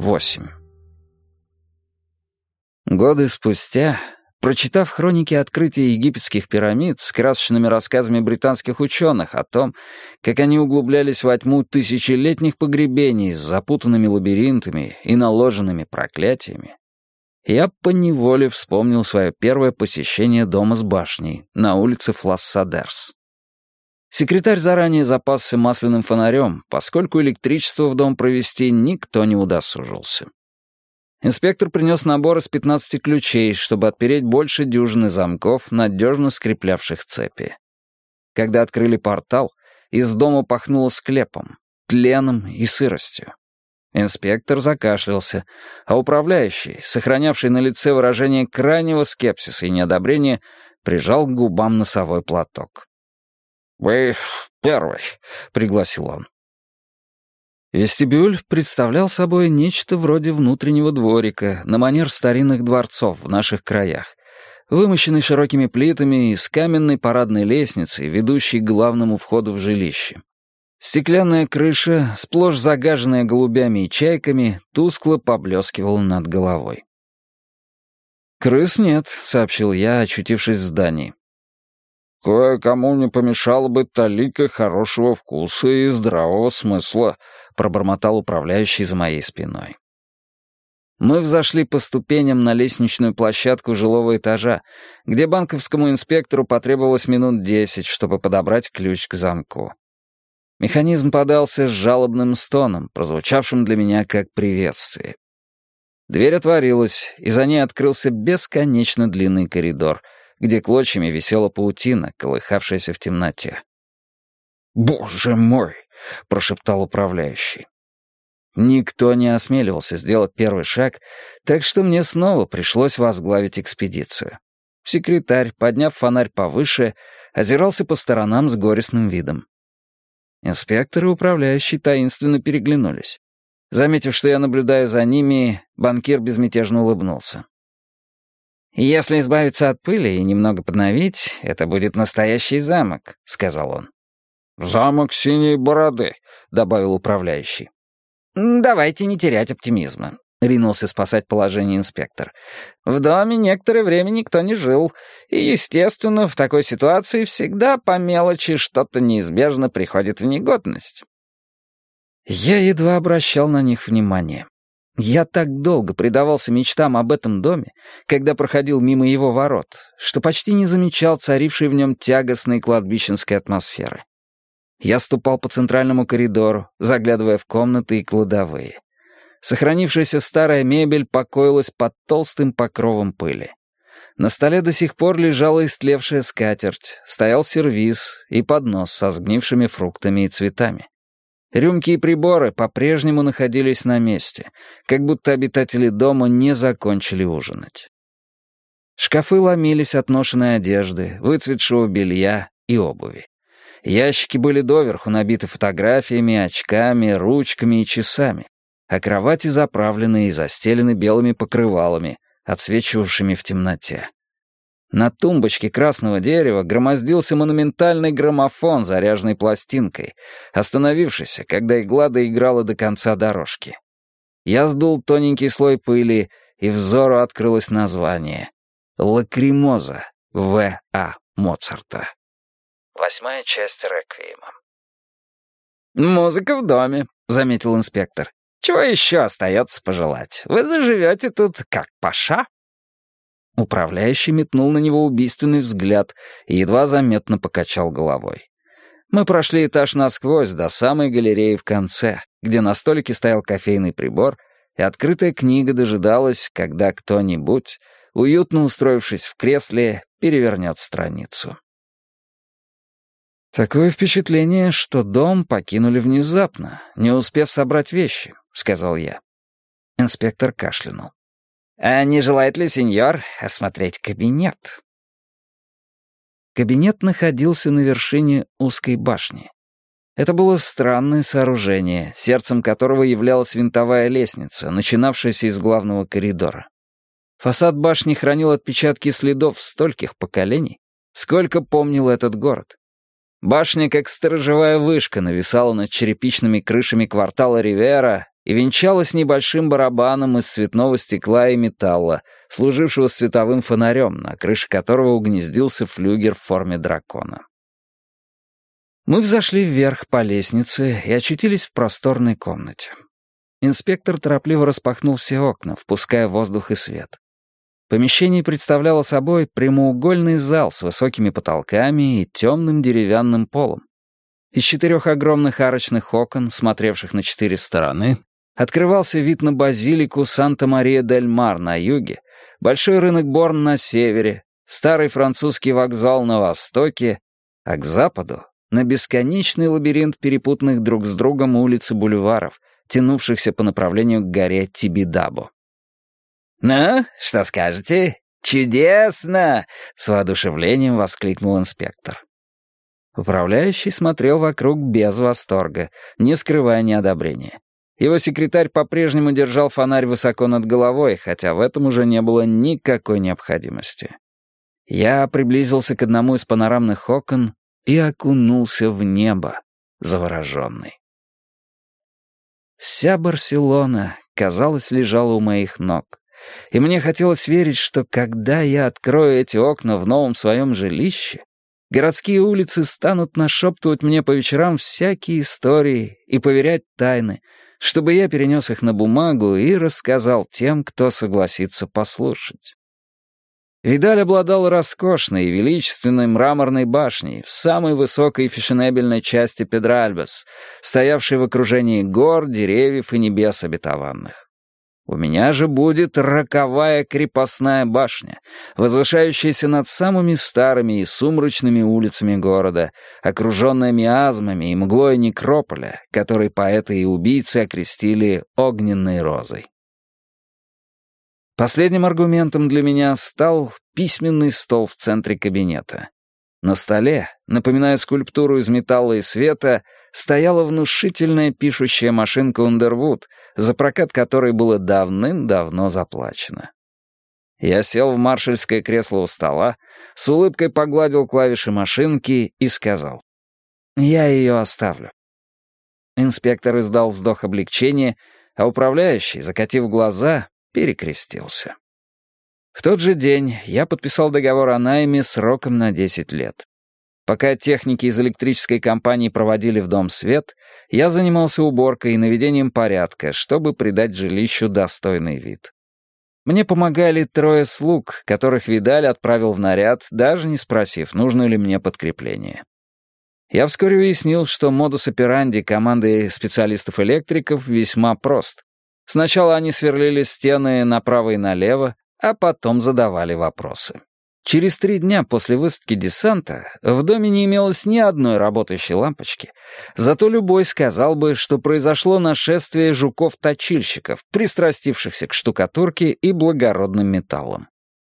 8. Годы спустя, прочитав хроники открытия египетских пирамид с красочными рассказами британских ученых о том, как они углублялись во тьму тысячелетних погребений с запутанными лабиринтами и наложенными проклятиями, я поневоле вспомнил свое первое посещение дома с башней на улице Флассадерс. Секретарь заранее запасся масляным фонарем, поскольку электричество в дом провести никто не удосужился. Инспектор принес набор из 15 ключей, чтобы отпереть больше дюжины замков, надежно скреплявших цепи. Когда открыли портал, из дома пахнуло склепом, тленом и сыростью. Инспектор закашлялся, а управляющий, сохранявший на лице выражение крайнего скепсиса и неодобрения, прижал к губам носовой платок. «Вы первый», — пригласил он. Вестибюль представлял собой нечто вроде внутреннего дворика, на манер старинных дворцов в наших краях, вымощенный широкими плитами и с каменной парадной лестницей, ведущей к главному входу в жилище. Стеклянная крыша, сплошь загаженная голубями и чайками, тускло поблескивала над головой. «Крыс нет», — сообщил я, очутившись в здании. «Кое-кому не помешало бы талика хорошего вкуса и здравого смысла», — пробормотал управляющий за моей спиной. Мы взошли по ступеням на лестничную площадку жилого этажа, где банковскому инспектору потребовалось минут 10, чтобы подобрать ключ к замку. Механизм подался с жалобным стоном, прозвучавшим для меня как приветствие. Дверь отворилась, и за ней открылся бесконечно длинный коридор, где клочьями висела паутина, колыхавшаяся в темноте. «Боже мой!» — прошептал управляющий. Никто не осмеливался сделать первый шаг, так что мне снова пришлось возглавить экспедицию. Секретарь, подняв фонарь повыше, озирался по сторонам с горестным видом. Инспектор и управляющий таинственно переглянулись. Заметив, что я наблюдаю за ними, банкир безмятежно улыбнулся. «Если избавиться от пыли и немного подновить, это будет настоящий замок», — сказал он. «Замок синей бороды», — добавил управляющий. «Давайте не терять оптимизма», — ринулся спасать положение инспектор. «В доме некоторое время никто не жил, и, естественно, в такой ситуации всегда по мелочи что-то неизбежно приходит в негодность». Я едва обращал на них внимание. Я так долго предавался мечтам об этом доме, когда проходил мимо его ворот, что почти не замечал царившей в нем тягостной кладбищенской атмосферы. Я ступал по центральному коридору, заглядывая в комнаты и кладовые. Сохранившаяся старая мебель покоилась под толстым покровом пыли. На столе до сих пор лежала истлевшая скатерть, стоял сервиз и поднос со сгнившими фруктами и цветами. Рюмки и приборы по-прежнему находились на месте, как будто обитатели дома не закончили ужинать. Шкафы ломились от ношенной одежды, выцветшего белья и обуви. Ящики были доверху набиты фотографиями, очками, ручками и часами, а кровати заправлены и застелены белыми покрывалами, отсвечивавшими в темноте. На тумбочке красного дерева громоздился монументальный граммофон, заряженный пластинкой, остановившийся, когда игла доиграла до конца дорожки. Я сдул тоненький слой пыли, и взору открылось название «Лакримоза» В.А. Моцарта. 8-я часть реквиема. «Музыка в доме», — заметил инспектор. «Чего еще остается пожелать? Вы заживете тут как паша». Управляющий метнул на него убийственный взгляд и едва заметно покачал головой. Мы прошли этаж насквозь до самой галереи в конце, где на столике стоял кофейный прибор, и открытая книга дожидалась, когда кто-нибудь, уютно устроившись в кресле, перевернет страницу. «Такое впечатление, что дом покинули внезапно, не успев собрать вещи», — сказал я. Инспектор кашлянул. «А не желает ли сеньор осмотреть кабинет?» Кабинет находился на вершине узкой башни. Это было странное сооружение, сердцем которого являлась винтовая лестница, начинавшаяся из главного коридора. Фасад башни хранил отпечатки следов стольких поколений, сколько помнил этот город. Башня, как сторожевая вышка, нависала над черепичными крышами квартала Ривера и венчалась небольшим барабаном из цветного стекла и металла, служившего световым фонарем, на крыше которого угнездился флюгер в форме дракона. Мы взошли вверх по лестнице и очутились в просторной комнате. Инспектор торопливо распахнул все окна, впуская воздух и свет. Помещение представляло собой прямоугольный зал с высокими потолками и темным деревянным полом. Из 4 огромных арочных окон, смотревших на 4 стороны, открывался вид на базилику Санта-Мария-дель-Мар на юге, большой рынок Борн на севере, старый французский вокзал на востоке, а к западу — на бесконечный лабиринт перепутанных друг с другом улиц и бульваров, тянувшихся по направлению к горе Тибидабо. «Ну, что скажете? Чудесно!» — с воодушевлением воскликнул инспектор. Управляющий смотрел вокруг без восторга, не скрывая неодобрения. Его секретарь по-прежнему держал фонарь высоко над головой, хотя в этом уже не было никакой необходимости. Я приблизился к одному из панорамных окон и окунулся в небо, завороженный. Вся Барселона, казалось, лежала у моих ног, и мне хотелось верить, что когда я открою эти окна в новом своем жилище, городские улицы станут нашептывать мне по вечерам всякие истории и поверять тайны, чтобы я перенес их на бумагу и рассказал тем, кто согласится послушать. Видаль обладал роскошной и величественной мраморной башней в самой высокой и фешенебельной части Педральбес, стоявшей в окружении гор, деревьев и небес обетованных. У меня же будет роковая крепостная башня, возвышающаяся над самыми старыми и сумрачными улицами города, окруженная миазмами и мглой некрополя, который поэты и убийцы окрестили огненной розой. Последним аргументом для меня стал письменный стол в центре кабинета. На столе, напоминая скульптуру из металла и света, стояла внушительная пишущая машинка Ундервуд, за прокат которой было давным-давно заплачено. Я сел в маршальское кресло у стола, с улыбкой погладил клавиши машинки и сказал: «Я ее оставлю». Инспектор издал вздох облегчения, а управляющий, закатив глаза, перекрестился. В тот же день я подписал договор о найме сроком на 10 лет. Пока техники из электрической компании проводили в дом свет, я занимался уборкой и наведением порядка, чтобы придать жилищу достойный вид. Мне помогали 3 слуг, которых Видаль отправил в наряд, даже не спросив, нужно ли мне подкрепление. Я вскоре уяснил, что модус операнди команды специалистов-электриков весьма прост. Сначала они сверлили стены направо и налево, а потом задавали вопросы. Через 3 дня после высадки десанта в доме не имелось ни одной работающей лампочки, зато любой сказал бы, что произошло нашествие жуков-точильщиков, пристрастившихся к штукатурке и благородным металлам.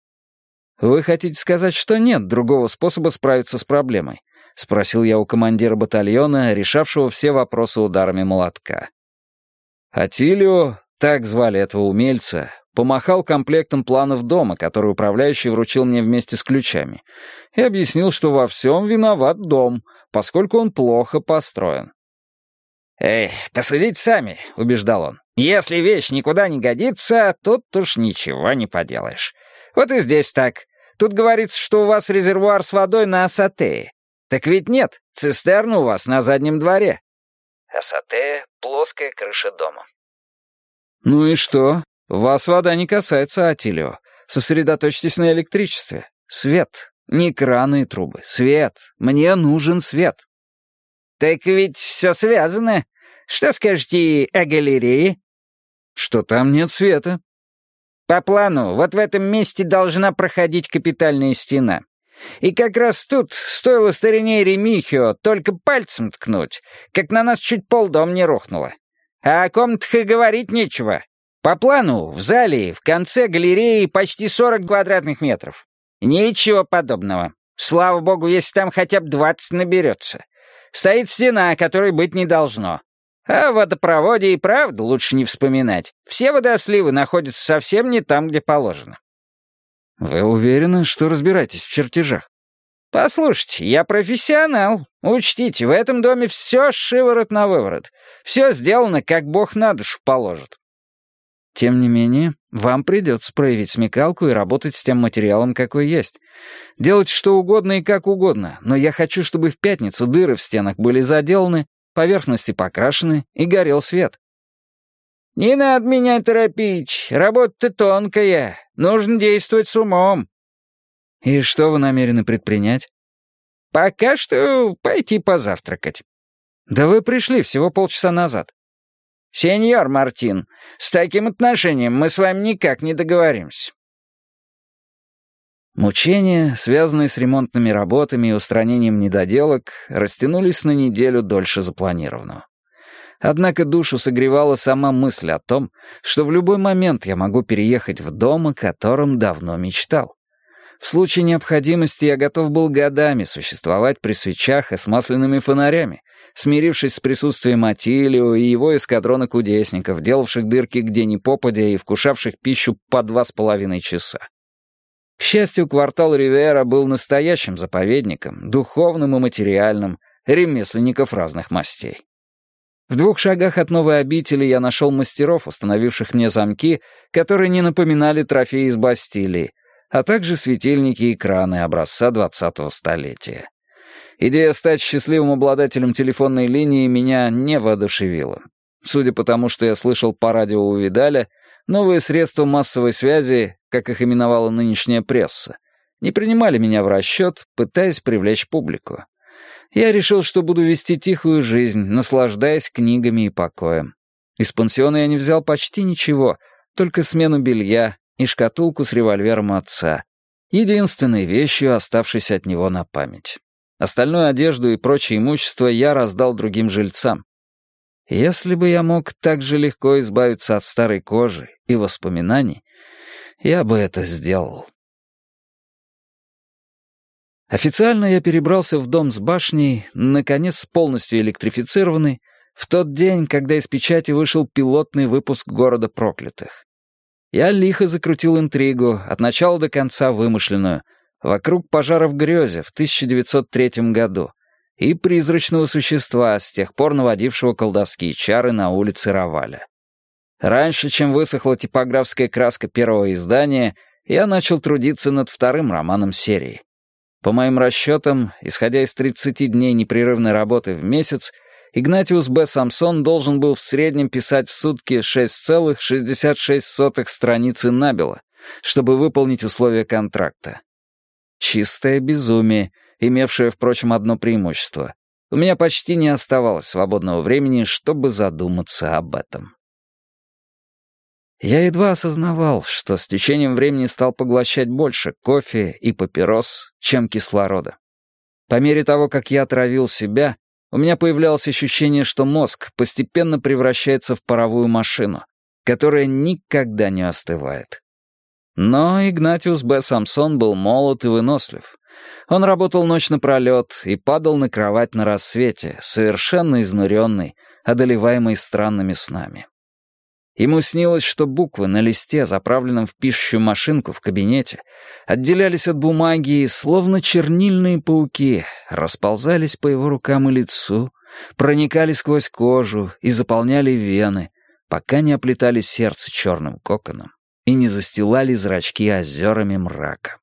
«Вы хотите сказать, что нет другого способа справиться с проблемой?» — спросил я у командира батальона, решавшего все вопросы ударами молотка. Атилио, так звали этого умельца, помахал комплектом планов дома, который управляющий вручил мне вместе с ключами, и объяснил, что во всем виноват дом, поскольку он плохо построен. «Эй, посудите сами», — убеждал он. «Если вещь никуда не годится, тут уж ничего не поделаешь. Вот и здесь так. Тут говорится, что у вас резервуар с водой на Асатее. Так ведь нет, цистерна у вас на заднем дворе». Асатея — плоская крыша дома. «Ну и что? Вас вода не касается, Атилио. Сосредоточьтесь на электричестве. Свет. Не краны и трубы. Свет. Мне нужен свет». «Так ведь все связано. Что скажете о галерее?» «Что там нет света». «По плану, вот в этом месте должна проходить капитальная стена. И как раз тут стоило старине Ремихио только пальцем ткнуть, как на нас чуть полдом не рухнуло. А о комнатах и говорить нечего. По плану, в зале, в конце галереи почти 40 квадратных метров. Ничего подобного. Слава богу, если там хотя бы 20 наберется. Стоит стена, которой быть не должно. А о водопроводе и правда лучше не вспоминать. Все водосливы находятся совсем не там, где положено». «Вы уверены, что разбираетесь в чертежах?» «Послушайте, я профессионал. Учтите, в этом доме все шиворот на выворот. Все сделано, как Бог на душу положит». Тем не менее, вам придется проявить смекалку и работать с тем материалом, какой есть. Делать что угодно и как угодно, но я хочу, чтобы в пятницу дыры в стенах были заделаны, поверхности покрашены и горел свет. «Не надо меня торопить. Работа-то тонкая. Нужно действовать с умом». И что вы намерены предпринять? «Пока что пойти позавтракать». Да вы пришли всего полчаса назад. «Сеньор Мартин, с таким отношением мы с вами никак не договоримся». Мучения, связанные с ремонтными работами и устранением недоделок, растянулись на неделю дольше запланированного. Однако душу согревала сама мысль о том, что в любой момент я могу переехать в дом, о котором давно мечтал. В случае необходимости я готов был годами существовать при свечах и с масляными фонарями, смирившись с присутствием Атилио и его эскадрона кудесников, делавших дырки где ни попадя и вкушавших пищу по 2,5 часа. К счастью, квартал Ривьера был настоящим заповедником, духовным и материальным, ремесленников разных мастей. В 2 шагах от новой обители я нашел мастеров, установивших мне замки, которые не напоминали трофеи из Бастилии, а также светильники и краны образца 20-го столетия. Идея стать счастливым обладателем телефонной линии меня не воодушевила. Судя по тому, что я слышал по радио у Видаля, новые средства массовой связи, как их именовала нынешняя пресса, не принимали меня в расчет, пытаясь привлечь публику. Я решил, что буду вести тихую жизнь, наслаждаясь книгами и покоем. Из пансиона я не взял почти ничего, только смену белья и шкатулку с револьвером отца, единственной вещью, оставшейся от него на память. Остальную одежду и прочее имущество я раздал другим жильцам. Если бы я мог так же легко избавиться от старой кожи и воспоминаний, я бы это сделал. Официально я перебрался в дом с башней, наконец полностью электрифицированный, в тот день, когда из печати вышел пилотный выпуск «Города проклятых». Я лихо закрутил интригу, от начала до конца вымышленную, вокруг пожара в Грёзе в 1903 году и призрачного существа, с тех пор наводившего колдовские чары на улице Раваля. Раньше, чем высохла типографская краска первого издания, я начал трудиться над 2-м романом серии. По моим расчетам, исходя из 30 дней непрерывной работы в месяц, Игнатиус Б. Самсон должен был в среднем писать в сутки 6,66 страницы набело, чтобы выполнить условия контракта. Чистое безумие, имевшее, впрочем, одно преимущество. У меня почти не оставалось свободного времени, чтобы задуматься об этом. Я едва осознавал, что с течением времени стал поглощать больше кофе и папирос, чем кислорода. По мере того, как я травил себя, у меня появлялось ощущение, что мозг постепенно превращается в паровую машину, которая никогда не остывает. Но Игнатиус Б. Самсон был молод и вынослив. Он работал ночь напролет и падал на кровать на рассвете, совершенно изнуренный, одолеваемый странными снами. Ему снилось, что буквы на листе, заправленном в пишущую машинку в кабинете, отделялись от бумаги и, словно чернильные пауки, расползались по его рукам и лицу, проникали сквозь кожу и заполняли вены, пока не оплетали сердце черным коконом и не застилали зрачки озерами мрака.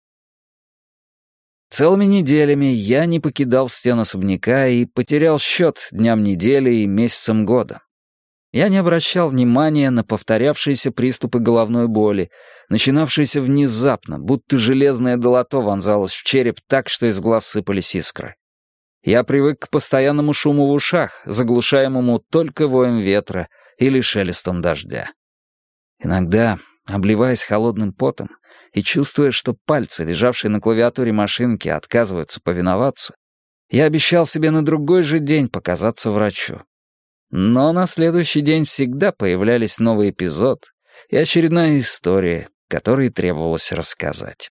Целыми неделями я не покидал стен особняка и потерял счет дням недели и месяцам года. Я не обращал внимания на повторявшиеся приступы головной боли, начинавшиеся внезапно, будто железное долото вонзалось в череп так, что из глаз сыпались искры. Я привык к постоянному шуму в ушах, заглушаемому только воем ветра или шелестом дождя. Иногда, обливаясь холодным потом и чувствуя, что пальцы, лежавшие на клавиатуре машинки, отказываются повиноваться, я обещал себе на другой же день показаться врачу. Но на следующий день всегда появлялись новый эпизод и очередная история, которую требовалось рассказать.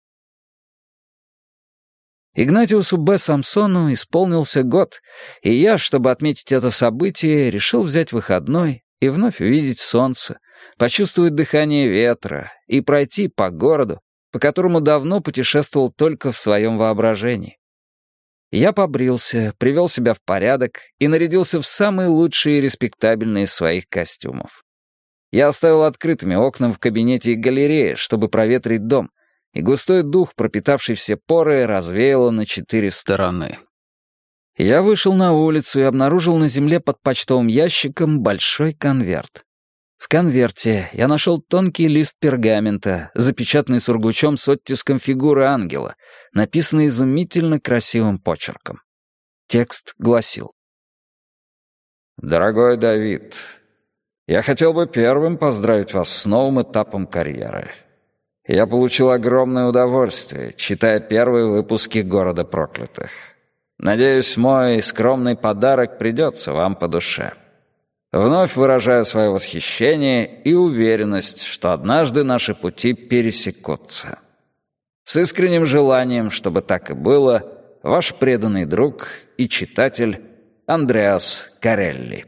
Игнатиусу Б. Самсону исполнился год, и я, чтобы отметить это событие, решил взять выходной и вновь увидеть солнце, почувствовать дыхание ветра и пройти по городу, по которому давно путешествовал только в своем воображении. Я побрился, привел себя в порядок и нарядился в самые лучшие и респектабельные из своих костюмов. Я оставил открытыми окна в кабинете и галерее, чтобы проветрить дом, и густой дух, пропитавший все поры, развеяло на 4 стороны. Я вышел на улицу и обнаружил на земле под почтовым ящиком большой конверт. В конверте я нашел тонкий лист пергамента, запечатанный сургучом с оттиском фигуры ангела, написанный изумительно красивым почерком. Текст гласил: «Дорогой Давид, я хотел бы первым поздравить вас с новым этапом карьеры. Я получил огромное удовольствие, читая первые выпуски «Города проклятых». Надеюсь, мой скромный подарок придется вам по душе. Вновь выражаю свое восхищение и уверенность, что однажды наши пути пересекутся. С искренним желанием, чтобы так и было, ваш преданный друг и читатель Андреас Карелли».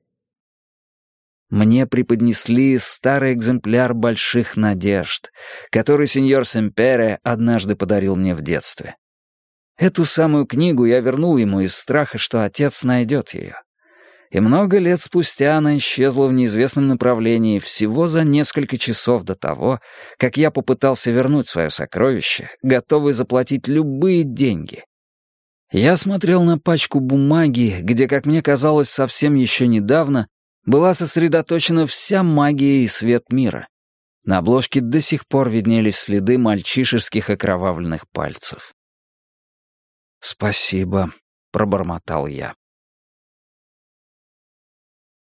Мне преподнесли старый экземпляр «Больших надежд», который сеньор Семпере однажды подарил мне в детстве. Эту самую книгу я вернул ему из страха, что отец найдет ее. И много лет спустя она исчезла в неизвестном направлении всего за несколько часов до того, как я попытался вернуть свое сокровище, готовый заплатить любые деньги. Я смотрел на пачку бумаги, где, как мне казалось, совсем еще недавно была сосредоточена вся магия и свет мира. На обложке до сих пор виднелись следы мальчишеских окровавленных пальцев. «Спасибо», — пробормотал я.